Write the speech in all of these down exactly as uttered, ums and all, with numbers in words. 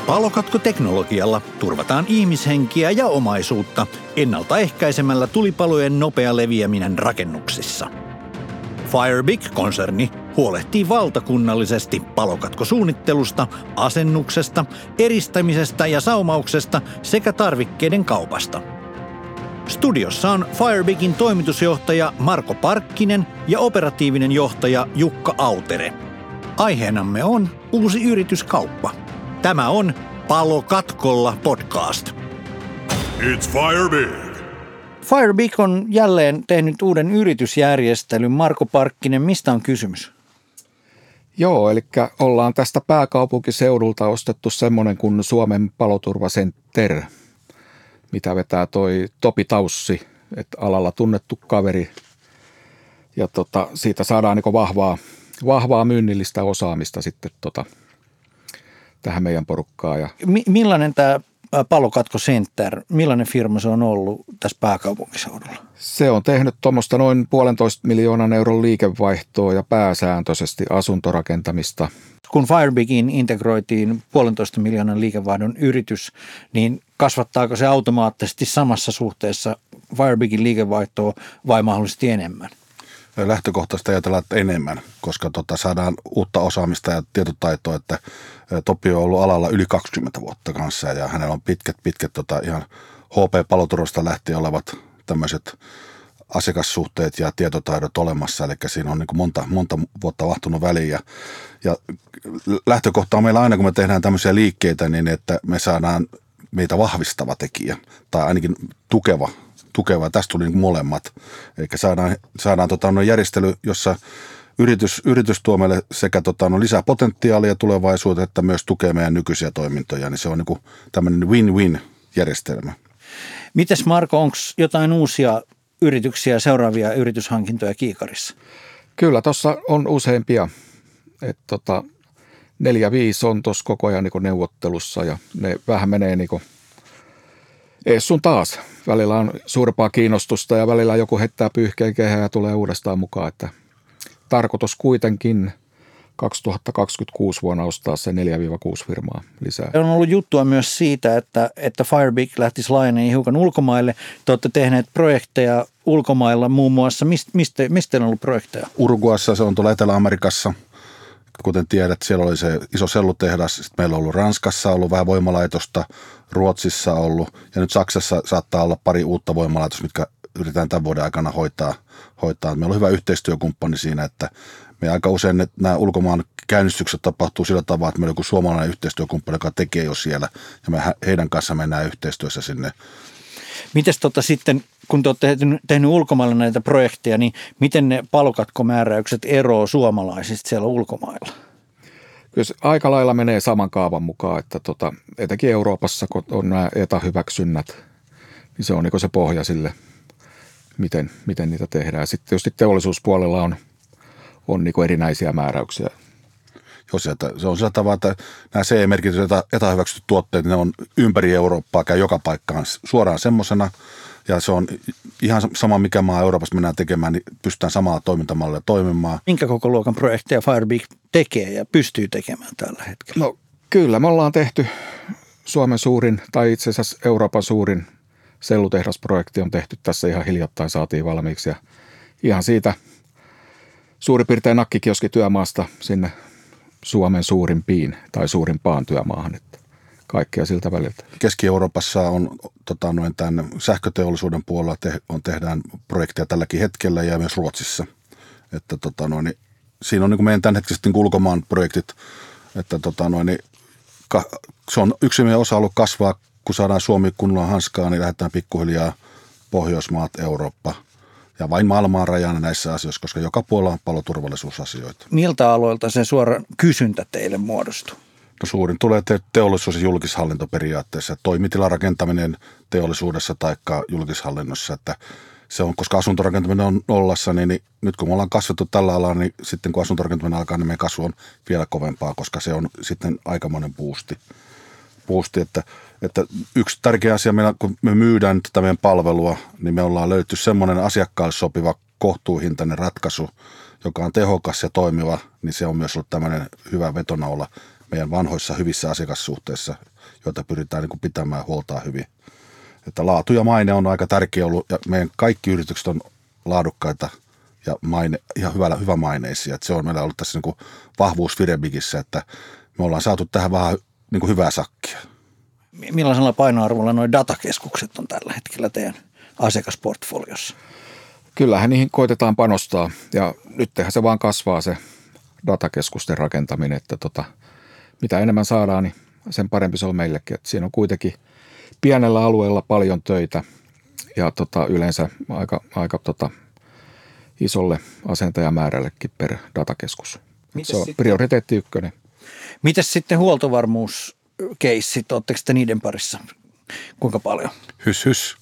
Palokatkoteknologialla turvataan ihmishenkiä ja omaisuutta ennaltaehkäisemällä tulipalojen nopea leviäminen rakennuksissa. Firebig-konserni huolehtii valtakunnallisesti palokatkosuunnittelusta, asennuksesta, eristämisestä ja saumauksesta sekä tarvikkeiden kaupasta. Studiossa on Firebigin toimitusjohtaja Marko Parkkinen ja operatiivinen johtaja Jukka Autere. Aiheenamme on uusi yrityskauppa. Tämä on Palokatkolla podcast. It's Firebig. Firebig on jälleen tehnyt uuden yritysjärjestelyn. Marko Parkkinen, mistä on kysymys? Joo, eli ollaan tästä pääkaupunkiseudulta ostettu semmoinen kuin Suomen paloturvacenter, mitä vetää toi Topi Taussi, että alalla tunnettu kaveri. Ja tota, siitä saadaan niin vahvaa, vahvaa myynnillistä osaamista sitten tota, tähän meidän porukkaan. Ja Mi- millainen tämä Palokatko Center, millainen firma se on ollut tässä pääkaupunkiseudulla? Se on tehnyt tuommoista noin puolentoista miljoonan euron liikevaihtoa ja pääsääntöisesti asuntorakentamista. Kun Firebigiin integroitiin puolentoista miljoonan liikevaihdon yritys, niin kasvattaako se automaattisesti samassa suhteessa Firebigin liikevaihtoa vai mahdollisesti enemmän? Lähtökohtaisesti ajatellaan, että enemmän, koska tota saadaan uutta osaamista ja tietotaitoa, että Topi on ollut alalla yli kaksikymmentä vuotta kanssa ja hänellä on pitkät, pitkät tota ihan H P-paloturvasta lähtien olevat tämmöiset asiakassuhteet ja tietotaidot olemassa, eli siinä on niin kuin monta, monta vuotta vahtunut väliin ja, ja lähtökohta on meillä aina, kun me tehdään tämmöisiä liikkeitä, niin että me saadaan meitä vahvistava tekijä tai ainakin tukeva tukeva. Tästä tuli niin molemmat. Eli saadaan, saadaan tota, no, järjestely, jossa yritys, yritys tuo meille sekä tota, no, lisää potentiaalia tulevaisuuteen, että myös tukee meidän nykyisiä toimintoja. Niin se on niin kuin tämmöinen win-win-järjestelmä. Mites Marko, onko jotain uusia yrityksiä, seuraavia yrityshankintoja kiikarissa? Kyllä, tuossa on useampia. Et, tota, neljä, viisi on tuossa koko ajan niin neuvottelussa ja ne vähän menee niin kuin ees sun taas. Välillä on suurempaa kiinnostusta ja välillä joku heittää pyyhkeen kehää ja tulee uudestaan mukaan. Että tarkoitus kuitenkin kaksituhattakaksikymmentäkuusi vuonna ostaa se neljä kuusi firmaa lisää. On ollut juttua myös siitä, että, että Firebig lähtisi laajenemaan hiukan ulkomaille. Te olette tehneet projekteja ulkomailla muun muassa. Mist, mistä, mistä teillä on ollut projekteja? Uruguayssa, se on tuolla Etelä-Amerikassa. Kuten tiedät, siellä oli se iso sellutehdas. Sitten meillä on ollut Ranskassa ollut vähän voimalaitosta, Ruotsissa ollut ja nyt Saksassa saattaa olla pari uutta voimalaitosta, mitkä yritetään tämän vuoden aikana hoitaa. hoitaa. Meillä on hyvä yhteistyökumppani siinä, että me aika usein nämä ulkomaan käynnistykset tapahtuu sillä tavalla, että meillä on joku suomalainen yhteistyökumppani, joka tekee jo siellä ja me heidän kanssa mennään yhteistyössä sinne. Mites tota sitten, kun te olette tehnyt ulkomailla näitä projekteja, niin miten ne palokatkomääräykset eroavat suomalaisista siellä ulkomailla? Kyllä aika lailla menee saman kaavan mukaan, että tota, etenkin Euroopassa, kun on nämä etähyväksynnät, niin se on niin se pohja sille, miten, miten niitä tehdään. Sitten tietysti teollisuuspuolella on, on niin erinäisiä määräyksiä. Joo, se on sillä tavalla, että nämä C E-merkit, etähyväksytyt tuotteet, ne on ympäri Eurooppaa, käy joka paikkaan suoraan semmoisena. Ja se on ihan sama, mikä maa Euroopassa mennään tekemään, niin pystytään samalla toimintamalla toimimaan. Minkä koko luokan projekteja Firebig tekee ja pystyy tekemään tällä hetkellä? No kyllä, me ollaan tehty Suomen suurin tai itse asiassa Euroopan suurin sellutehdasprojekti on tehty tässä ihan hiljattain, saatiin valmiiksi. Ja ihan siitä suurin piirtein nakkikioskityömaasta sinne Suomen suurimpiin tai suurimpaan työmaahan, että kaikkea siltä väliltä. Keski-Euroopassa on tota, noin tämän sähköteollisuuden puolella te, on, tehdään projekteja tälläkin hetkellä ja myös Ruotsissa. Että, tota, noin, siinä on niin kuin meidän tämänhetkiset niin ulkomaan projektit, että tota, noin, ka, se on yksi meidän osa ollut kasvaa, kun saadaan Suomi kunnolla hanskaa, niin lähdetään pikkuhiljaa Pohjoismaat, Eurooppa ja vain maailmaan rajana näissä asioissa, koska joka puolella on paloturvallisuusasioita. Miltä aloilta se suora kysyntä teille muodostuu? No suurin tulee te- teollisuus- ja julkishallinto periaatteessa. Toimitilarakentaminen teollisuudessa tai julkishallinnossa, että se on, koska asuntorakentaminen on nollassa, niin, niin nyt kun me ollaan kasvettu tällä alalla, niin sitten kun asuntorakentaminen alkaa, niin meidän kasvu on vielä kovempaa, koska se on sitten aikamoinen boosti. boosti että, että yksi tärkeä asia, meillä, kun me myydään tätä meidän palvelua, niin me ollaan löytynyt semmoinen asiakkaalle sopiva kohtuuhintainen ratkaisu, joka on tehokas ja toimiva, niin se on myös ollut tämmöinen hyvä vetonaula meidän vanhoissa hyvissä asiakassuhteissa, joita pyritään niin kuin pitämään huoltaa hyvin. Että laatu ja maine on aika tärkeä ollut ja meidän kaikki yritykset on laadukkaita ja maine, ihan hyvällä, hyvä maineisia. Että se on meillä ollut tässä niin kuin vahvuus Firebigissä, että me ollaan saatu tähän vähän niin kuin hyvää sakkia. Millaisella painoarvolla nuo datakeskukset on tällä hetkellä teidän asiakasportfoliossa? Kyllähän niihin koitetaan panostaa ja nyt se vaan kasvaa se datakeskusten rakentaminen, että tota, mitä enemmän saadaan, niin sen parempi se on meillekin. Että siinä on kuitenkin pienellä alueella paljon töitä ja tota, yleensä aika, aika tota, isolle asentajamäärällekin per datakeskus. Mites se on sitten, prioriteetti ykkönen. Mites sitten huoltovarmuuskeissit, oletteko te niiden parissa? Kuinka paljon? Hys, hys.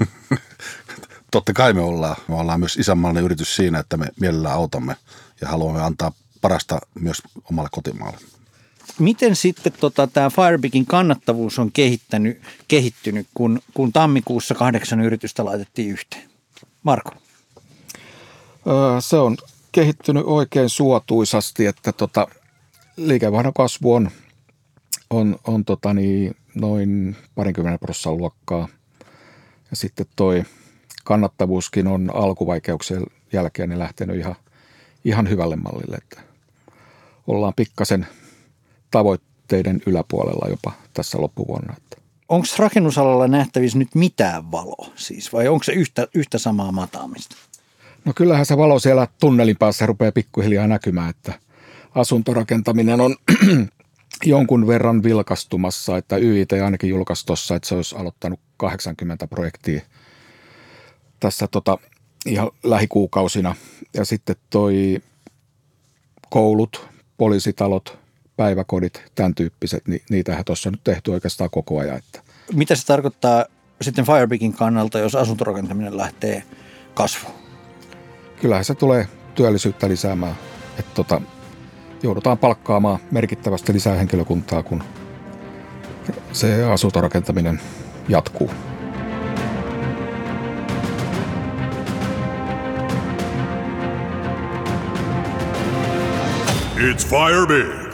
Totta kai me ollaan. Me ollaan myös isänmaallinen yritys siinä, että me mielellään autamme ja haluamme antaa parasta myös omalle kotimaalle. Miten sitten tota, tämä Firebigin kannattavuus on kehittänyt, kehittynyt, kun, kun tammikuussa kahdeksan yritystä laitettiin yhteen? Marko? Öö, se on kehittynyt oikein suotuisasti, että tota, liikevaihdon kasvu on, on, on tota niin, noin parinkymmenen prosenttia luokkaa. Ja sitten toi kannattavuuskin on alkuvaikeuksien jälkeen niin lähtenyt ihan, ihan hyvälle mallille, että ollaan pikkasen tavoitteiden yläpuolella jopa tässä loppuvuonna. Onko rakennusalalla nähtävissä nyt mitään valoa siis, vai onko se yhtä, yhtä samaa mataamista? No kyllähän se valo siellä tunnelin päässä rupeaa pikkuhiljaa näkymään, että asuntorakentaminen on jonkun verran vilkastumassa, että Y I T ainakin julkaisi tuossa, että se olisi aloittanut kahdeksankymmentä projektia tässä tota, ihan lähikuukausina. Ja sitten toi koulut, poliisitalot, päiväkodit, tämän tyyppiset, niin niitähän tuossa on nyt tehty oikeastaan koko ajan. Että. Mitä se tarkoittaa sitten Firebigin kannalta, jos asuntorakentaminen lähtee kasvuun? Kyllähän se tulee työllisyyttä lisäämään, että tota, joudutaan palkkaamaan merkittävästi lisää henkilökuntaa, kun se asuntorakentaminen jatkuu. It's Firebig.